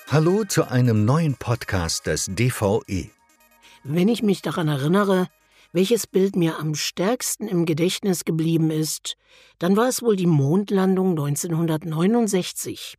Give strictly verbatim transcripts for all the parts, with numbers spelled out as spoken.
Hallo zu einem neuen Podcast des D V E. Wenn ich mich daran erinnere, welches Bild mir am stärksten im Gedächtnis geblieben ist, dann war es wohl die Mondlandung neunzehnhundertneunundsechzig.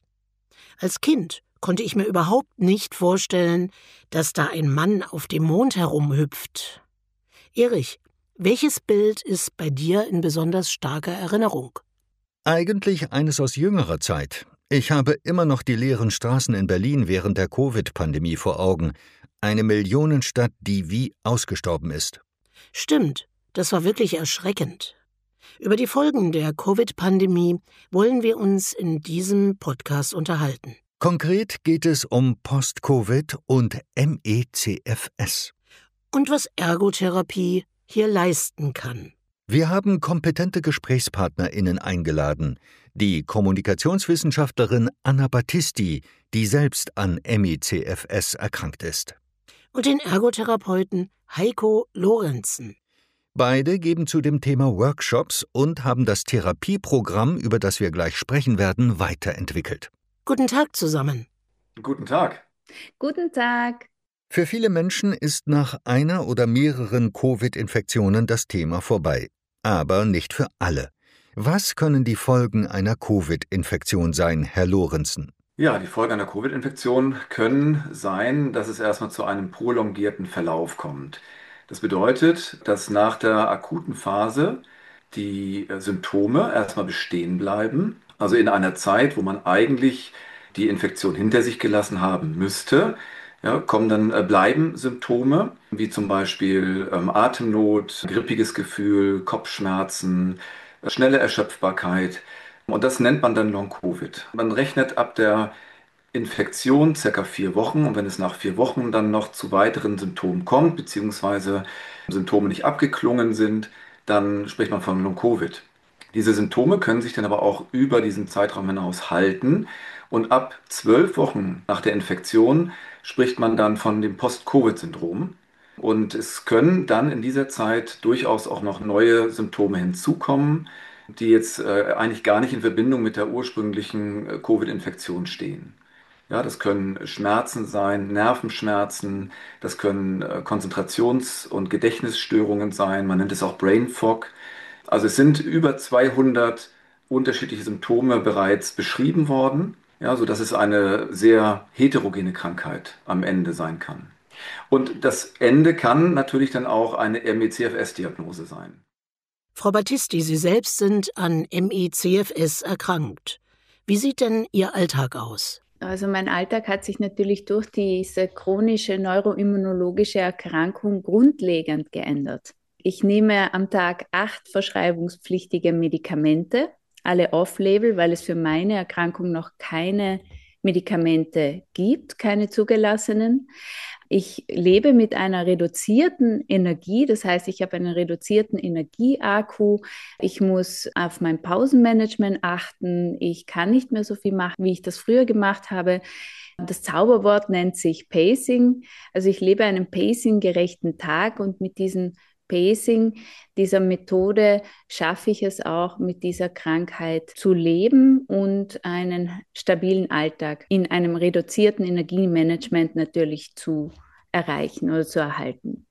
Als Kind konnte ich mir überhaupt nicht vorstellen, dass da ein Mann auf dem Mond herumhüpft. Erich, welches Bild ist bei dir in besonders starker Erinnerung? Eigentlich eines aus jüngerer Zeit. Ich habe immer noch die leeren Straßen in Berlin während der Covid-Pandemie vor Augen. Eine Millionenstadt, die wie ausgestorben ist. Stimmt, das war wirklich erschreckend. Über die Folgen der Covid-Pandemie wollen wir uns in diesem Podcast unterhalten. Konkret geht es um Post-Covid und M E C F S. Und was Ergotherapie hier leisten kann. Wir haben kompetente GesprächspartnerInnen eingeladen. Die Kommunikationswissenschaftlerin Anna Battisti, die selbst an M E C F S erkrankt ist. Und den Ergotherapeuten Heiko Lorenzen. Beide geben zu dem Thema Workshops und haben das Therapieprogramm, über das wir gleich sprechen werden, weiterentwickelt. Guten Tag zusammen. Guten Tag. Guten Tag. Für viele Menschen ist nach einer oder mehreren Covid-Infektionen das Thema vorbei. Aber nicht für alle. Was können die Folgen einer Covid-Infektion sein, Herr Lorenzen? Ja, die Folgen einer Covid-Infektion können sein, dass es erstmal zu einem prolongierten Verlauf kommt. Das bedeutet, dass nach der akuten Phase die Symptome erstmal bestehen bleiben. Also in einer Zeit, wo man eigentlich die Infektion hinter sich gelassen haben müsste, ja, kommen dann äh, bleiben Symptome, wie zum Beispiel ähm, Atemnot, grippiges Gefühl, Kopfschmerzen, äh, schnelle Erschöpfbarkeit. Und das nennt man dann Long-Covid. Man rechnet ab der Infektion circa vier Wochen, und wenn es nach vier Wochen dann noch zu weiteren Symptomen kommt, beziehungsweise Symptome nicht abgeklungen sind, dann spricht man von Long-Covid. Diese Symptome können sich dann aber auch über diesen Zeitraum hinaus halten, und ab zwölf Wochen nach der Infektion spricht man dann von dem Post-Covid-Syndrom. Und es können dann in dieser Zeit durchaus auch noch neue Symptome hinzukommen, die jetzt äh, eigentlich gar nicht in Verbindung mit der ursprünglichen äh, Covid-Infektion stehen. Ja, das können Schmerzen sein, Nervenschmerzen, das können äh, Konzentrations- und Gedächtnisstörungen sein, man nennt es auch Brain Fog. Also es sind über zweihundert unterschiedliche Symptome bereits beschrieben worden, ja, sodass es eine sehr heterogene Krankheit am Ende sein kann. Und das Ende kann natürlich dann auch eine M E C F S-Diagnose sein. Frau Battisti, Sie selbst sind an M E C F S erkrankt. Wie sieht denn Ihr Alltag aus? Also mein Alltag hat sich natürlich durch diese chronische neuroimmunologische Erkrankung grundlegend geändert. Ich nehme am Tag acht verschreibungspflichtige Medikamente, alle off-label, weil es für meine Erkrankung noch keine Medikamente gibt, keine zugelassenen. Ich lebe mit einer reduzierten Energie, das heißt, ich habe einen reduzierten Energieakku. Ich muss auf mein Pausenmanagement achten. Ich kann nicht mehr so viel machen, wie ich das früher gemacht habe. Das Zauberwort nennt sich Pacing. Also ich lebe einen pacing-gerechten Tag, und mit diesem Pacing, dieser Methode, schaffe ich es auch, mit dieser Krankheit zu leben und einen stabilen Alltag in einem reduzierten Energiemanagement natürlich zu erreichen oder zu erhalten.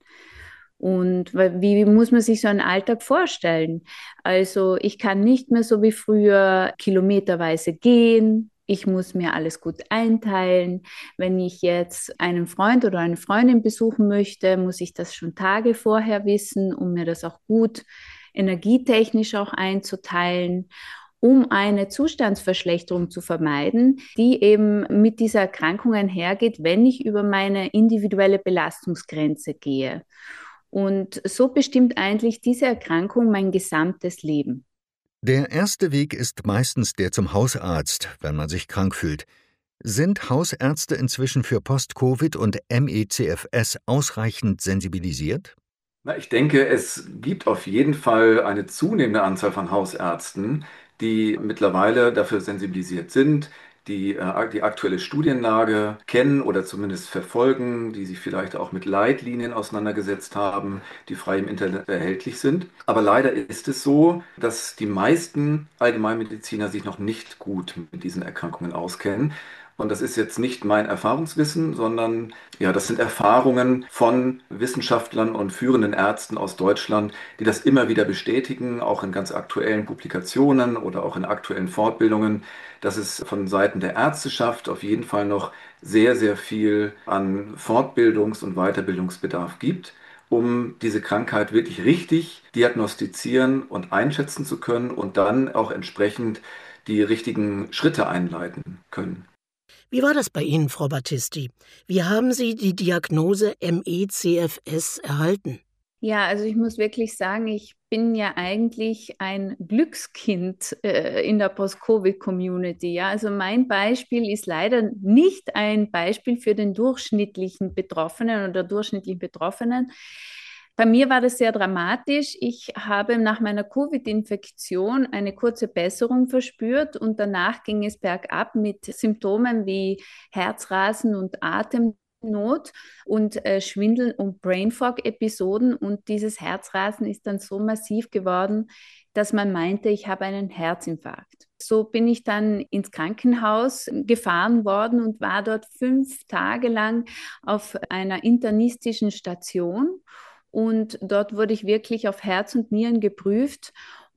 Und wie muss man sich so einen Alltag vorstellen? Also ich kann nicht mehr so wie früher kilometerweise gehen. Ich muss mir alles gut einteilen. Wenn ich jetzt einen Freund oder eine Freundin besuchen möchte, muss ich das schon Tage vorher wissen, um mir das auch gut energietechnisch auch einzuteilen, um eine Zustandsverschlechterung zu vermeiden, die eben mit dieser Erkrankung einhergeht, wenn ich über meine individuelle Belastungsgrenze gehe. Und so bestimmt eigentlich diese Erkrankung mein gesamtes Leben. Der erste Weg ist meistens der zum Hausarzt, wenn man sich krank fühlt. Sind Hausärzte inzwischen für Post-Covid und M E C F S ausreichend sensibilisiert? Na, ich denke, es gibt auf jeden Fall eine zunehmende Anzahl von Hausärzten, die mittlerweile dafür sensibilisiert sind, die äh, die aktuelle Studienlage kennen oder zumindest verfolgen, die sich vielleicht auch mit Leitlinien auseinandergesetzt haben, die frei im Internet erhältlich sind. Aber leider ist es so, dass die meisten Allgemeinmediziner sich noch nicht gut mit diesen Erkrankungen auskennen. Und das ist jetzt nicht mein Erfahrungswissen, sondern ja, das sind Erfahrungen von Wissenschaftlern und führenden Ärzten aus Deutschland, die das immer wieder bestätigen, auch in ganz aktuellen Publikationen oder auch in aktuellen Fortbildungen, dass es von Seiten der Ärzteschaft auf jeden Fall noch sehr, sehr viel an Fortbildungs- und Weiterbildungsbedarf gibt, um diese Krankheit wirklich richtig diagnostizieren und einschätzen zu können und dann auch entsprechend die richtigen Schritte einleiten können. Wie war das bei Ihnen, Frau Battisti? Wie haben Sie die Diagnose M E C F S erhalten? Ja, also ich muss wirklich sagen, ich bin ja eigentlich ein Glückskind äh, in der Post-Covid-Community. Ja, also mein Beispiel ist leider nicht ein Beispiel für den durchschnittlichen Betroffenen oder durchschnittlichen Betroffenen. Bei mir war das sehr dramatisch. Ich habe nach meiner Covid-Infektion eine kurze Besserung verspürt und danach ging es bergab mit Symptomen wie Herzrasen und Atemnot und äh, Schwindel und Brain Fog-Episoden. Und dieses Herzrasen ist dann so massiv geworden, dass man meinte, ich habe einen Herzinfarkt. So bin ich dann ins Krankenhaus gefahren worden und war dort fünf Tage lang auf einer internistischen Station. Und dort wurde ich wirklich auf Herz und Nieren geprüft.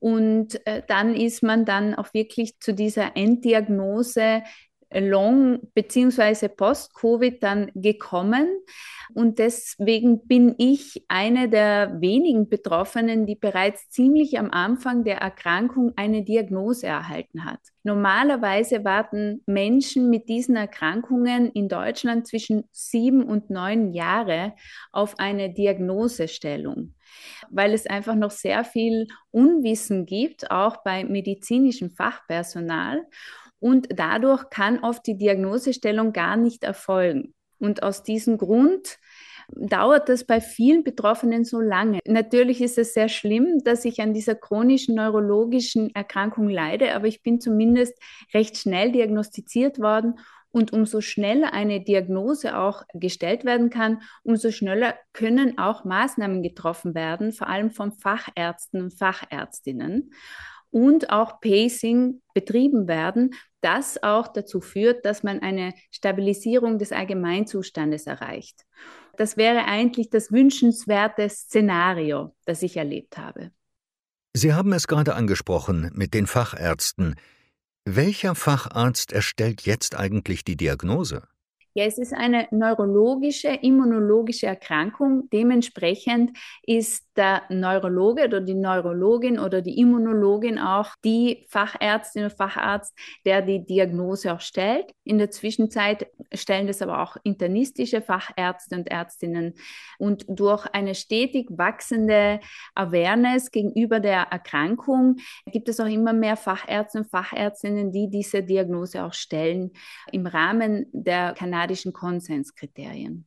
Und äh, dann ist man dann auch wirklich zu dieser Enddiagnose Long- bzw. Post-Covid dann gekommen. Und deswegen bin ich eine der wenigen Betroffenen, die bereits ziemlich am Anfang der Erkrankung eine Diagnose erhalten hat. Normalerweise warten Menschen mit diesen Erkrankungen in Deutschland zwischen sieben und neun Jahre auf eine Diagnosestellung, weil es einfach noch sehr viel Unwissen gibt, auch bei medizinischem Fachpersonal. Und dadurch kann oft die Diagnosestellung gar nicht erfolgen. Und aus diesem Grund dauert das bei vielen Betroffenen so lange. Natürlich ist es sehr schlimm, dass ich an dieser chronischen neurologischen Erkrankung leide, aber ich bin zumindest recht schnell diagnostiziert worden. Und umso schneller eine Diagnose auch gestellt werden kann, umso schneller können auch Maßnahmen getroffen werden, vor allem von Fachärzten und Fachärztinnen. Und auch Pacing betrieben werden, das auch dazu führt, dass man eine Stabilisierung des Allgemeinzustandes erreicht. Das wäre eigentlich das wünschenswerte Szenario, das ich erlebt habe. Sie haben es gerade angesprochen mit den Fachärzten. Welcher Facharzt erstellt jetzt eigentlich die Diagnose? Ja, es ist eine neurologische, immunologische Erkrankung. Dementsprechend ist der Neurologe oder die Neurologin oder die Immunologin auch die Fachärztin oder Facharzt, der die Diagnose auch stellt. In der Zwischenzeit stellen das aber auch internistische Fachärzte und Ärztinnen. Und durch eine stetig wachsende Awareness gegenüber der Erkrankung gibt es auch immer mehr Fachärzte und Fachärztinnen, die diese Diagnose auch stellen im Rahmen der kanadischen Konsenskriterien.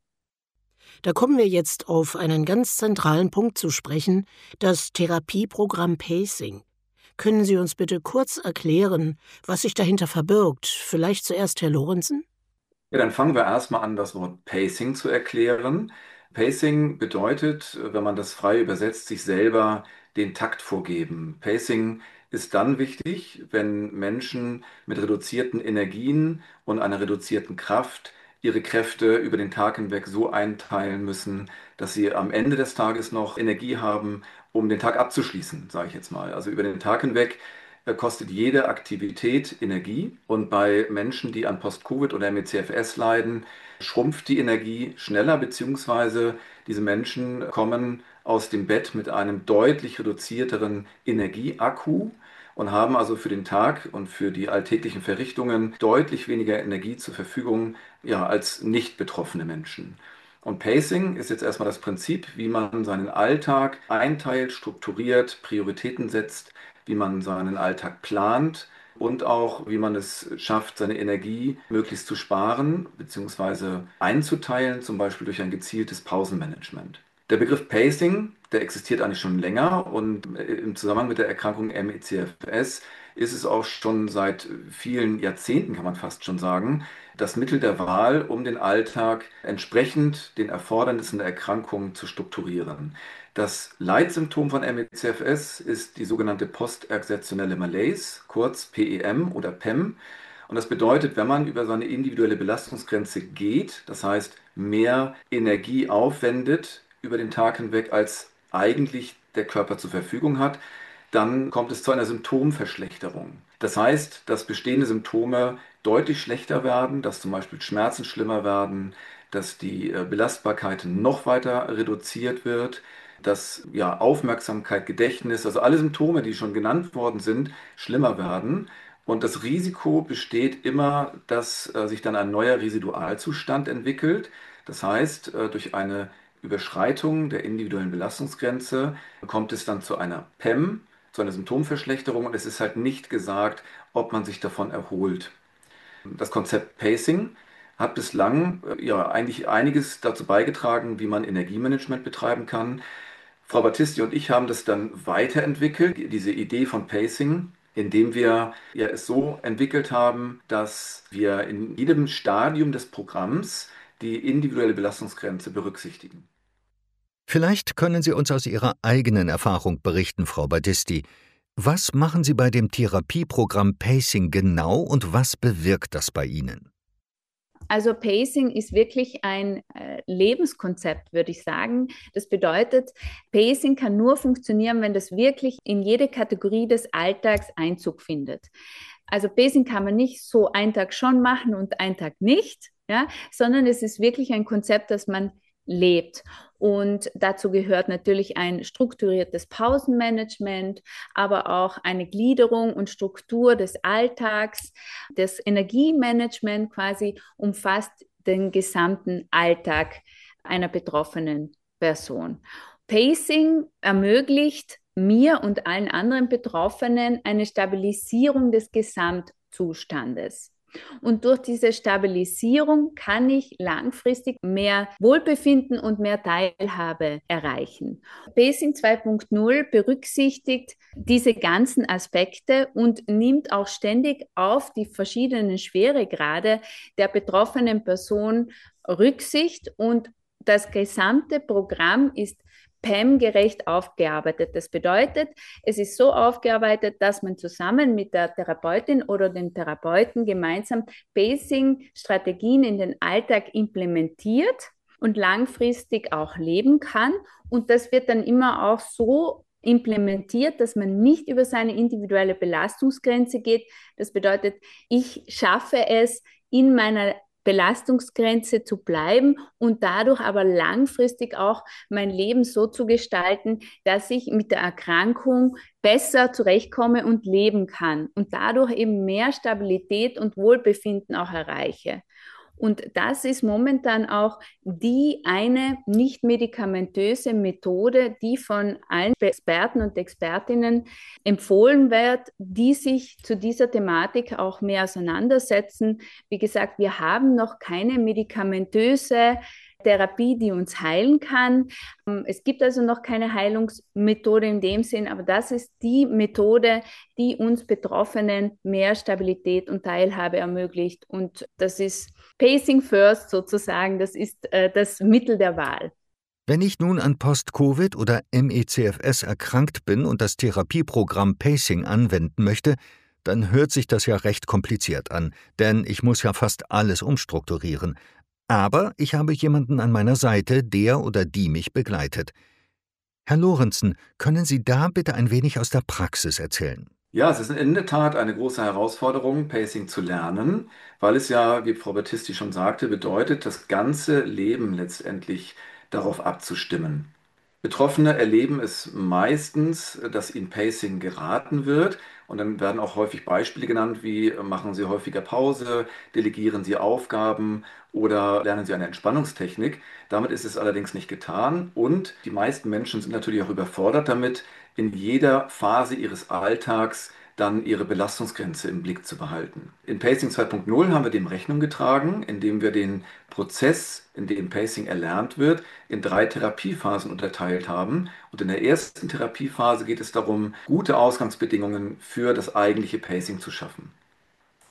Da kommen wir jetzt auf einen ganz zentralen Punkt zu sprechen, das Therapieprogramm Pacing. Können Sie uns bitte kurz erklären, was sich dahinter verbirgt? Vielleicht zuerst Herr Lorenzen? Ja, dann fangen wir erstmal an, das Wort Pacing zu erklären. Pacing bedeutet, wenn man das frei übersetzt, sich selber den Takt vorgeben. Pacing ist dann wichtig, wenn Menschen mit reduzierten Energien und einer reduzierten Kraft ihre Kräfte über den Tag hinweg so einteilen müssen, dass sie am Ende des Tages noch Energie haben, um den Tag abzuschließen, sage ich jetzt mal. Also über den Tag hinweg äh, kostet jede Aktivität Energie und bei Menschen, die an Post-Covid oder M E C F S leiden, schrumpft die Energie schneller, beziehungsweise diese Menschen kommen aus dem Bett mit einem deutlich reduzierteren Energieakku und haben also für den Tag und für die alltäglichen Verrichtungen deutlich weniger Energie zur Verfügung, ja, als nicht betroffene Menschen. Und Pacing ist jetzt erstmal das Prinzip, wie man seinen Alltag einteilt, strukturiert, Prioritäten setzt, wie man seinen Alltag plant und auch, wie man es schafft, seine Energie möglichst zu sparen bzw. einzuteilen, zum Beispiel durch ein gezieltes Pausenmanagement. Der Begriff Pacing, der existiert eigentlich schon länger und im Zusammenhang mit der Erkrankung M E C F S ist es auch schon seit vielen Jahrzehnten, kann man fast schon sagen, das Mittel der Wahl, um den Alltag entsprechend den Erfordernissen der Erkrankung zu strukturieren. Das Leitsymptom von M E C F S ist die sogenannte posterxektionelle Malaise, kurz P E M oder P E M. Und das bedeutet, wenn man über seine individuelle Belastungsgrenze geht, das heißt mehr Energie aufwendet über den Tag hinweg, als eigentlich der Körper zur Verfügung hat, dann kommt es zu einer Symptomverschlechterung. Das heißt, dass bestehende Symptome deutlich schlechter werden, dass zum Beispiel Schmerzen schlimmer werden, dass die äh, Belastbarkeit noch weiter reduziert wird, dass ja, Aufmerksamkeit, Gedächtnis, also alle Symptome, die schon genannt worden sind, schlimmer werden. Und das Risiko besteht immer, dass äh, sich dann ein neuer Residualzustand entwickelt. Das heißt, äh, durch eine Überschreitung der individuellen Belastungsgrenze kommt es dann zu einer P E M, zu einer Symptomverschlechterung, und es ist halt nicht gesagt, ob man sich davon erholt. Das Konzept Pacing hat bislang äh, ja eigentlich einiges dazu beigetragen, wie man Energiemanagement betreiben kann. Frau Battisti und ich haben das dann weiterentwickelt, diese Idee von Pacing, indem wir ja es so entwickelt haben, dass wir in jedem Stadium des Programms die individuelle Belastungsgrenze berücksichtigen. Vielleicht können Sie uns aus Ihrer eigenen Erfahrung berichten, Frau Battisti. Was machen Sie bei dem Therapieprogramm Pacing genau und was bewirkt das bei Ihnen? Also Pacing ist wirklich ein äh, Lebenskonzept, würde ich sagen. Das bedeutet, Pacing kann nur funktionieren, wenn das wirklich in jede Kategorie des Alltags Einzug findet. Also Pacing kann man nicht so einen Tag schon machen und einen Tag nicht, ja, sondern es ist wirklich ein Konzept, das man lebt. Und dazu gehört natürlich ein strukturiertes Pausenmanagement, aber auch eine Gliederung und Struktur des Alltags. Das Energiemanagement quasi umfasst den gesamten Alltag einer betroffenen Person. Pacing ermöglicht mir und allen anderen Betroffenen eine Stabilisierung des Gesamtzustandes. Und durch diese Stabilisierung kann ich langfristig mehr Wohlbefinden und mehr Teilhabe erreichen. Pacing zwei Punkt null berücksichtigt diese ganzen Aspekte und nimmt auch ständig auf die verschiedenen Schweregrade der betroffenen Person Rücksicht, und das gesamte Programm ist P E M-gerecht aufgearbeitet. Das bedeutet, es ist so aufgearbeitet, dass man zusammen mit der Therapeutin oder dem Therapeuten gemeinsam Pacing-Strategien in den Alltag implementiert und langfristig auch leben kann. Und das wird dann immer auch so implementiert, dass man nicht über seine individuelle Belastungsgrenze geht. Das bedeutet, ich schaffe es, in meiner Belastungsgrenze zu bleiben und dadurch aber langfristig auch mein Leben so zu gestalten, dass ich mit der Erkrankung besser zurechtkomme und leben kann und dadurch eben mehr Stabilität und Wohlbefinden auch erreiche. Und das ist momentan auch die eine nicht medikamentöse Methode, die von allen Experten und Expertinnen empfohlen wird, die sich zu dieser Thematik auch mehr auseinandersetzen. Wie gesagt, wir haben noch keine medikamentöse Therapie, die uns heilen kann. Es gibt also noch keine Heilungsmethode in dem Sinn, aber das ist die Methode, die uns Betroffenen mehr Stabilität und Teilhabe ermöglicht. Und das ist Pacing First sozusagen, das ist äh, das Mittel der Wahl. Wenn ich nun an Post-Covid oder M E C F S erkrankt bin und das Therapieprogramm Pacing anwenden möchte, dann hört sich das ja recht kompliziert an, denn ich muss ja fast alles umstrukturieren. Aber ich habe jemanden an meiner Seite, der oder die mich begleitet. Herr Lorenzen, können Sie da bitte ein wenig aus der Praxis erzählen? Ja, es ist in der Tat eine große Herausforderung, Pacing zu lernen, weil es ja, wie Frau Battisti schon sagte, bedeutet, das ganze Leben letztendlich darauf abzustimmen. Betroffene erleben es meistens, dass ihnen Pacing geraten wird, und dann werden auch häufig Beispiele genannt, wie machen Sie häufiger Pause, delegieren Sie Aufgaben oder lernen Sie eine Entspannungstechnik. Damit ist es allerdings nicht getan, und die meisten Menschen sind natürlich auch überfordert damit, in jeder Phase ihres Alltags dann ihre Belastungsgrenze im Blick zu behalten. In Pacing zwei Punkt null haben wir dem Rechnung getragen, indem wir den Prozess, in dem Pacing erlernt wird, in drei Therapiephasen unterteilt haben. Und in der ersten Therapiephase geht es darum, gute Ausgangsbedingungen für das eigentliche Pacing zu schaffen.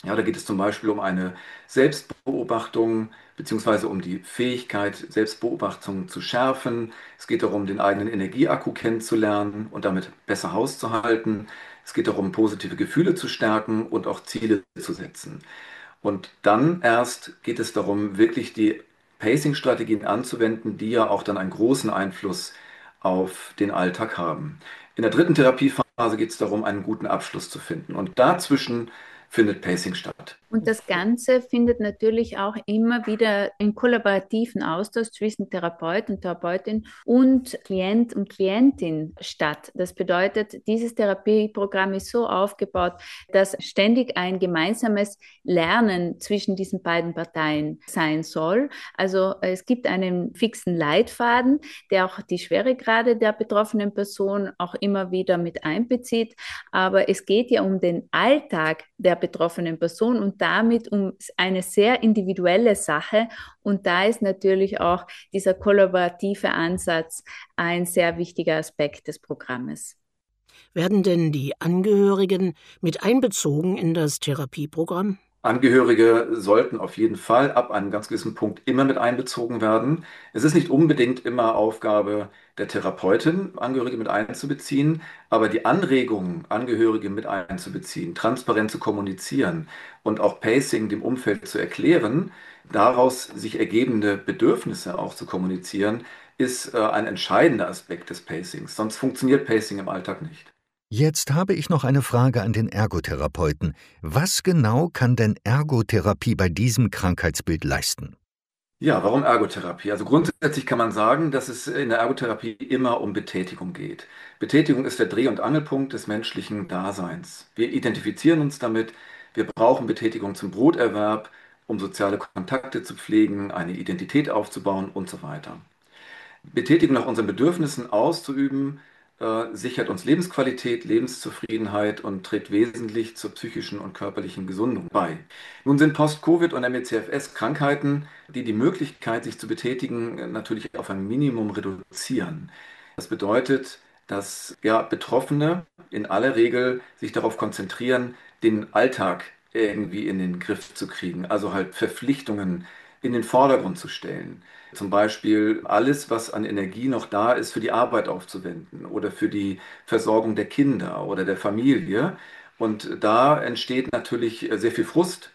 Ja, da geht es zum Beispiel um eine Selbstbeobachtung beziehungsweise um die Fähigkeit, Selbstbeobachtung zu schärfen. Es geht darum, den eigenen Energieakku kennenzulernen und damit besser Haus zu halten. Es geht darum, positive Gefühle zu stärken und auch Ziele zu setzen. Und dann erst geht es darum, wirklich die Pacing-Strategien anzuwenden, die ja auch dann einen großen Einfluss auf den Alltag haben. In der dritten Therapiephase geht es darum, einen guten Abschluss zu finden. Und dazwischen findet Pacing statt. Und das Ganze findet natürlich auch immer wieder in kollaborativen Austausch zwischen Therapeut und Therapeutin und Klient und Klientin statt. Das bedeutet, dieses Therapieprogramm ist so aufgebaut, dass ständig ein gemeinsames Lernen zwischen diesen beiden Parteien sein soll. Also es gibt einen fixen Leitfaden, der auch die Schweregrade der betroffenen Person auch immer wieder mit einbezieht. Aber es geht ja um den Alltag der betroffenen Person und damit um eine sehr individuelle Sache. Und da ist natürlich auch dieser kollaborative Ansatz ein sehr wichtiger Aspekt des Programmes. Werden denn die Angehörigen mit einbezogen in das Therapieprogramm? Angehörige sollten auf jeden Fall ab einem ganz gewissen Punkt immer mit einbezogen werden. Es ist nicht unbedingt immer Aufgabe der Therapeutin, Angehörige mit einzubeziehen, aber die Anregung, Angehörige mit einzubeziehen, transparent zu kommunizieren und auch Pacing dem Umfeld zu erklären, daraus sich ergebende Bedürfnisse auch zu kommunizieren, ist äh, ein entscheidender Aspekt des Pacings. Sonst funktioniert Pacing im Alltag nicht. Jetzt habe ich noch eine Frage an den Ergotherapeuten. Was genau kann denn Ergotherapie bei diesem Krankheitsbild leisten? Ja, warum Ergotherapie? Also grundsätzlich kann man sagen, dass es in der Ergotherapie immer um Betätigung geht. Betätigung ist der Dreh- und Angelpunkt des menschlichen Daseins. Wir identifizieren uns damit, wir brauchen Betätigung zum Broterwerb, um soziale Kontakte zu pflegen, eine Identität aufzubauen und so weiter. Betätigung nach unseren Bedürfnissen auszuüben, äh, sichert uns Lebensqualität, Lebenszufriedenheit und trägt wesentlich zur psychischen und körperlichen Gesundung bei. Nun sind Post-Covid und M E C F S Krankheiten, die die Möglichkeit, sich zu betätigen, natürlich auf ein Minimum reduzieren. Das bedeutet, dass ja, Betroffene in aller Regel sich darauf konzentrieren, den Alltag irgendwie in den Griff zu kriegen, also halt Verpflichtungen in den Vordergrund zu stellen. Zum Beispiel alles, was an Energie noch da ist, für die Arbeit aufzuwenden oder für die Versorgung der Kinder oder der Familie. Und da entsteht natürlich sehr viel Frust.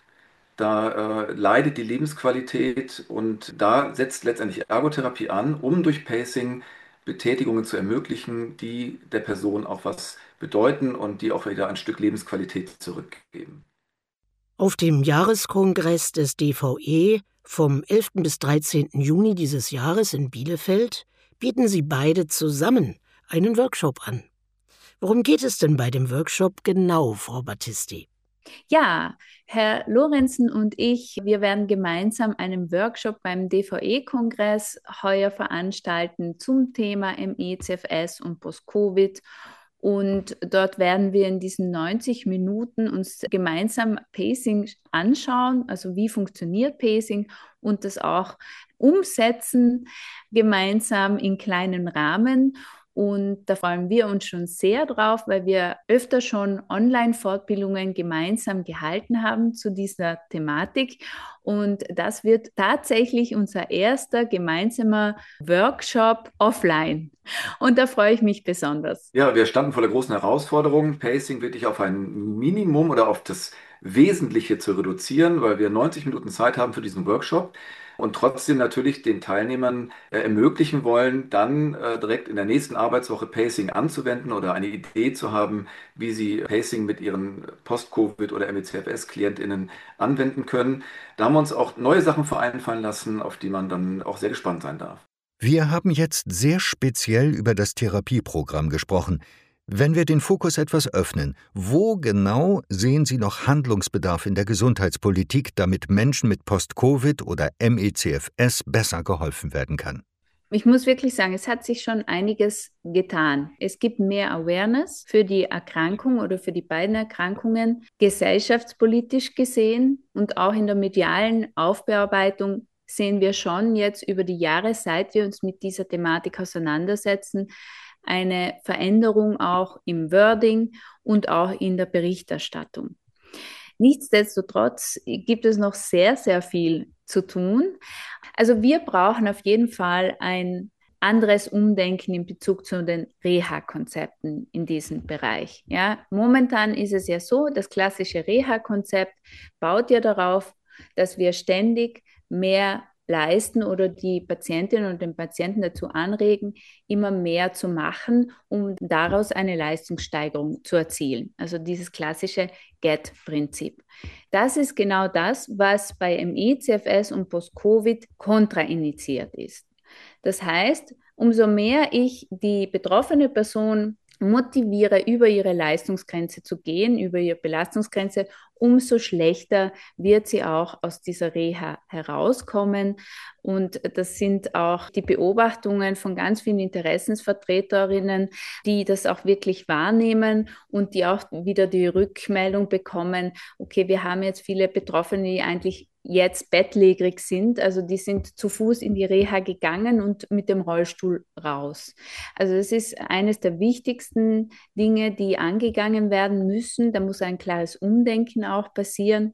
Da äh, leidet die Lebensqualität und da setzt letztendlich Ergotherapie an, um durch Pacing Betätigungen zu ermöglichen, die der Person auch was bedeuten und die auch wieder ein Stück Lebensqualität zurückgeben. Auf dem Jahreskongress des D V E vom elften bis dreizehnten Juni dieses Jahres in Bielefeld bieten Sie beide zusammen einen Workshop an. Worum geht es denn bei dem Workshop genau, Frau Battisti? Ja, Herr Lorenzen und ich, wir werden gemeinsam einen Workshop beim D V E-Kongress heuer veranstalten zum Thema M E C F S und Post-Covid. Und dort werden wir in diesen neunzig Minuten uns gemeinsam Pacing anschauen, also wie funktioniert Pacing und das auch umsetzen, gemeinsam in kleinen Rahmen. Und da freuen wir uns schon sehr drauf, weil wir öfter schon Online-Fortbildungen gemeinsam gehalten haben zu dieser Thematik. Und das wird tatsächlich unser erster gemeinsamer Workshop offline. Und da freue ich mich besonders. Ja, wir standen vor der großen Herausforderung, Pacing wirklich auf ein Minimum oder auf das Wesentliche zu reduzieren, weil wir neunzig Minuten Zeit haben für diesen Workshop und trotzdem natürlich den Teilnehmern äh, ermöglichen wollen, dann äh, direkt in der nächsten Arbeitswoche Pacing anzuwenden oder eine Idee zu haben, wie sie Pacing mit ihren Post-Covid- oder M E C F S-KlientInnen anwenden können. Da haben wir uns auch neue Sachen vereinfallen lassen, auf die man dann auch sehr gespannt sein darf. Wir haben jetzt sehr speziell über das Therapieprogramm gesprochen. Wenn wir den Fokus etwas öffnen, wo genau sehen Sie noch Handlungsbedarf in der Gesundheitspolitik, damit Menschen mit Post-Covid oder M E C F S besser geholfen werden kann? Ich muss wirklich sagen, es hat sich schon einiges getan. Es gibt mehr Awareness für die Erkrankung oder für die beiden Erkrankungen, gesellschaftspolitisch gesehen und auch in der medialen Aufbearbeitung sehen wir schon jetzt über die Jahre, seit wir uns mit dieser Thematik auseinandersetzen, eine Veränderung auch im Wording und auch in der Berichterstattung. Nichtsdestotrotz gibt es noch sehr, sehr viel zu tun. Also wir brauchen auf jeden Fall ein anderes Umdenken in Bezug zu den Reha-Konzepten in diesem Bereich. Ja, momentan ist es ja so, das klassische Reha-Konzept baut ja darauf, dass wir ständig mehr leisten oder die Patientinnen und den Patienten dazu anregen, immer mehr zu machen, um daraus eine Leistungssteigerung zu erzielen. Also dieses klassische Get-Prinzip. Das ist genau das, was bei M E, C F S und Post-Covid kontraindiziert ist. Das heißt, umso mehr ich die betroffene Person motiviere, über ihre Leistungsgrenze zu gehen, über ihre Belastungsgrenze, umso schlechter wird sie auch aus dieser Reha herauskommen. Und das sind auch die Beobachtungen von ganz vielen Interessensvertreterinnen, die das auch wirklich wahrnehmen und die auch wieder die Rückmeldung bekommen, okay, wir haben jetzt viele Betroffene, die eigentlich jetzt bettlägerig sind, also die sind zu Fuß in die Reha gegangen und mit dem Rollstuhl raus. Also das ist eines der wichtigsten Dinge, die angegangen werden müssen. Da muss ein klares Umdenken auch passieren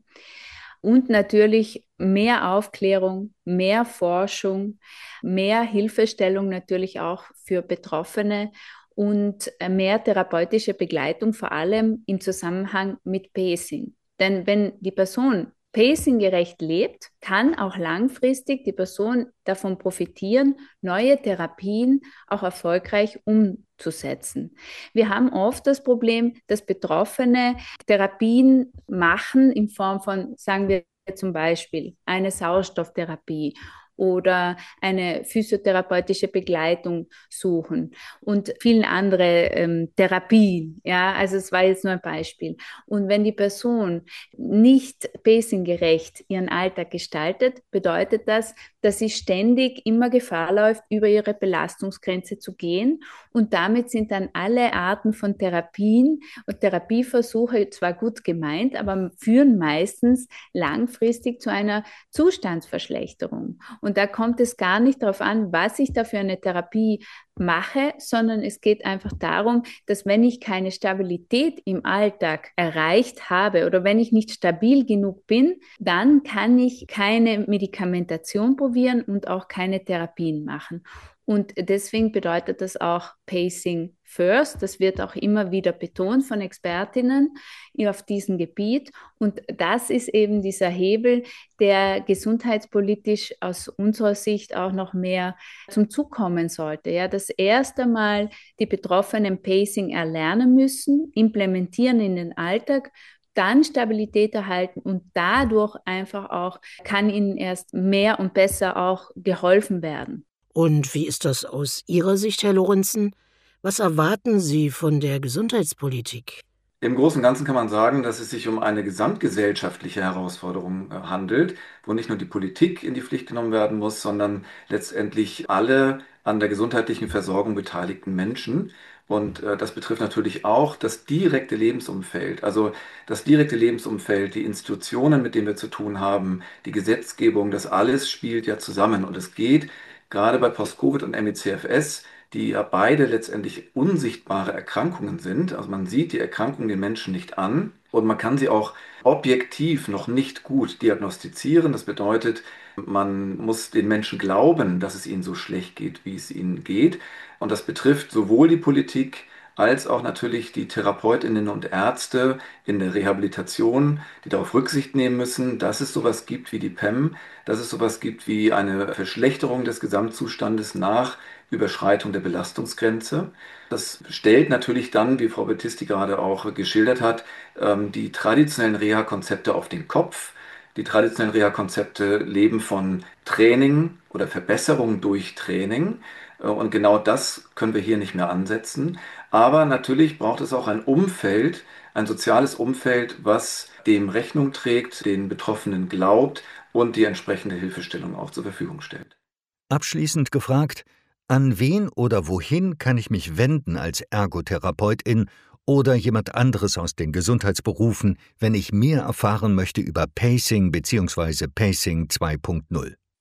und natürlich mehr Aufklärung, mehr Forschung, mehr Hilfestellung natürlich auch für Betroffene und mehr therapeutische Begleitung, vor allem im Zusammenhang mit Pacing. Denn wenn die Person pacinggerecht lebt, kann auch langfristig die Person davon profitieren, neue Therapien auch erfolgreich umzusetzen. Wir haben oft das Problem, dass Betroffene Therapien machen in Form von, sagen wir zum Beispiel, eine Sauerstofftherapie oder eine physiotherapeutische Begleitung suchen und vielen andere ähm, Therapien. Ja, also es war jetzt nur ein Beispiel. Und wenn die Person nicht pacinggerecht ihren Alltag gestaltet, bedeutet das, dass sie ständig immer Gefahr läuft, über ihre Belastungsgrenze zu gehen. Und damit sind dann alle Arten von Therapien und Therapieversuche zwar gut gemeint, aber führen meistens langfristig zu einer Zustandsverschlechterung. Und da kommt es gar nicht darauf an, was ich da für eine Therapie mache, sondern es geht einfach darum, dass wenn ich keine Stabilität im Alltag erreicht habe oder wenn ich nicht stabil genug bin, dann kann ich keine Medikamentation probieren und auch keine Therapien machen. Und deswegen bedeutet das auch Pacing First. Das wird auch immer wieder betont von Expertinnen auf diesem Gebiet. Und das ist eben dieser Hebel, der gesundheitspolitisch aus unserer Sicht auch noch mehr zum Zug kommen sollte. Ja, das erste Mal die Betroffenen Pacing erlernen müssen, implementieren in den Alltag, dann Stabilität erhalten und dadurch einfach auch kann ihnen erst mehr und besser auch geholfen werden. Und wie ist das aus Ihrer Sicht, Herr Lorenzen? Was erwarten Sie von der Gesundheitspolitik? Im Großen und Ganzen kann man sagen, dass es sich um eine gesamtgesellschaftliche Herausforderung handelt, wo nicht nur die Politik in die Pflicht genommen werden muss, sondern letztendlich alle an der gesundheitlichen Versorgung beteiligten Menschen. Und äh, das betrifft natürlich auch das direkte Lebensumfeld. Also das direkte Lebensumfeld, die Institutionen, mit denen wir zu tun haben, die Gesetzgebung, das alles spielt ja zusammen. Und es geht gerade bei Post-Covid und M E C F S, die ja beide letztendlich unsichtbare Erkrankungen sind. Also man sieht die Erkrankung den Menschen nicht an und man kann sie auch objektiv noch nicht gut diagnostizieren. Das bedeutet, man muss den Menschen glauben, dass es ihnen so schlecht geht, wie es ihnen geht. Und das betrifft sowohl die Politik als auch natürlich die Therapeutinnen und Ärzte in der Rehabilitation, die darauf Rücksicht nehmen müssen, dass es sowas gibt wie die P E M, dass es sowas gibt wie eine Verschlechterung des Gesamtzustandes nach Überschreitung der Belastungsgrenze. Das stellt natürlich dann, wie Frau Bettisti gerade auch geschildert hat, die traditionellen Reha-Konzepte auf den Kopf. Die traditionellen Reha-Konzepte leben von Training oder Verbesserung durch Training. Und genau das können wir hier nicht mehr ansetzen. Aber natürlich braucht es auch ein Umfeld, ein soziales Umfeld, was dem Rechnung trägt, den Betroffenen glaubt und die entsprechende Hilfestellung auch zur Verfügung stellt. Abschließend gefragt, an wen oder wohin kann ich mich wenden als Ergotherapeutin oder jemand anderes aus den Gesundheitsberufen, wenn ich mehr erfahren möchte über Pacing bzw. Pacing zwei Punkt null?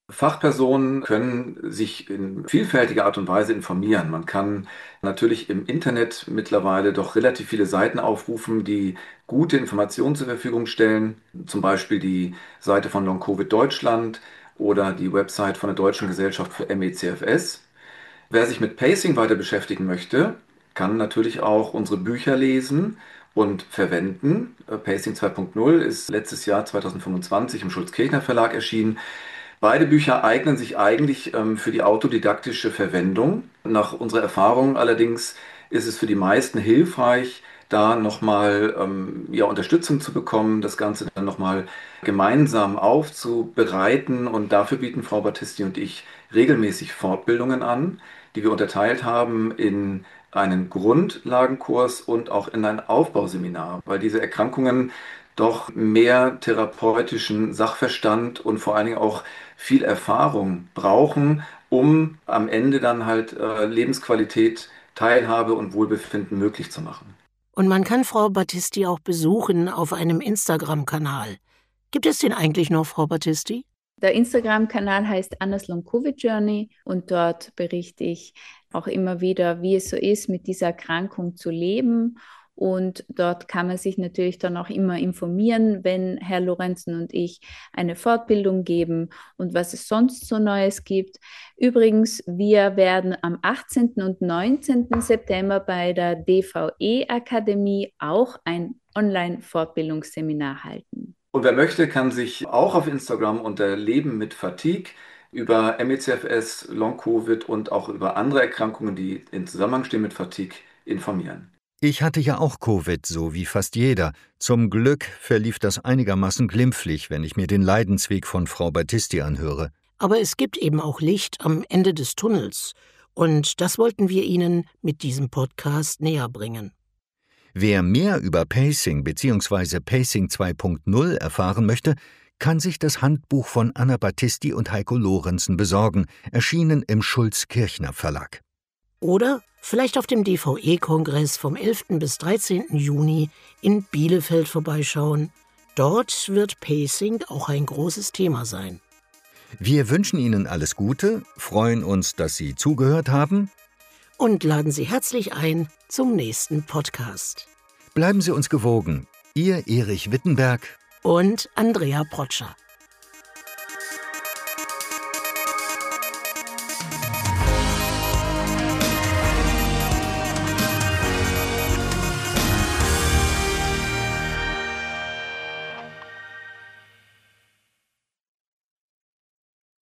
Fachpersonen können sich in vielfältiger Art und Weise informieren. Man kann natürlich im Internet mittlerweile doch relativ viele Seiten aufrufen, die gute Informationen zur Verfügung stellen. Zum Beispiel die Seite von Long Covid Deutschland oder die Website von der Deutschen Gesellschaft für M E C F S. Wer sich mit Pacing weiter beschäftigen möchte, kann natürlich auch unsere Bücher lesen und verwenden. Pacing zwei Punkt null ist letztes Jahr zweitausendfünfundzwanzig im Schulz-Kirchner Verlag erschienen. Beide Bücher eignen sich eigentlich ähm, für die autodidaktische Verwendung. Nach unserer Erfahrung allerdings ist es für die meisten hilfreich, da nochmal ähm, ja, Unterstützung zu bekommen, das Ganze dann nochmal gemeinsam aufzubereiten. Und dafür bieten Frau Battisti und ich regelmäßig Fortbildungen an, die wir unterteilt haben in einen Grundlagenkurs und auch in ein Aufbauseminar, weil diese Erkrankungen doch mehr therapeutischen Sachverstand und vor allen Dingen auch viel Erfahrung brauchen, um am Ende dann halt äh, Lebensqualität, Teilhabe und Wohlbefinden möglich zu machen. Und man kann Frau Battisti auch besuchen auf einem Instagram-Kanal. Gibt es den eigentlich noch, Frau Battisti? Der Instagram-Kanal heißt Anna's Long Covid Journey und dort berichte ich auch immer wieder, wie es so ist, mit dieser Erkrankung zu leben. Und dort kann man sich natürlich dann auch immer informieren, wenn Herr Lorenzen und ich eine Fortbildung geben und was es sonst so Neues gibt. Übrigens, wir werden am achtzehnten und neunzehnten September bei der D V E-Akademie auch ein Online-Fortbildungsseminar halten. Und wer möchte, kann sich auch auf Instagram unter Leben mit Fatigue über M E C F S, Long Covid und auch über andere Erkrankungen, die in Zusammenhang stehen mit Fatigue, informieren. Ich hatte ja auch Covid, so wie fast jeder. Zum Glück verlief das einigermaßen glimpflich, wenn ich mir den Leidensweg von Frau Battisti anhöre. Aber es gibt eben auch Licht am Ende des Tunnels. Und das wollten wir Ihnen mit diesem Podcast näher bringen. Wer mehr über Pacing bzw. Pacing zwei Punkt null erfahren möchte, kann sich das Handbuch von Anna Battisti und Heiko Lorenzen besorgen, erschienen im Schulz-Kirchner Verlag. Oder vielleicht auf dem D V E-Kongress vom elften bis dreizehnten Juni in Bielefeld vorbeischauen. Dort wird Pacing auch ein großes Thema sein. Wir wünschen Ihnen alles Gute, freuen uns, dass Sie zugehört haben und laden Sie herzlich ein zum nächsten Podcast. Bleiben Sie uns gewogen. Ihr Erich Wittenberg und Andrea Protscher.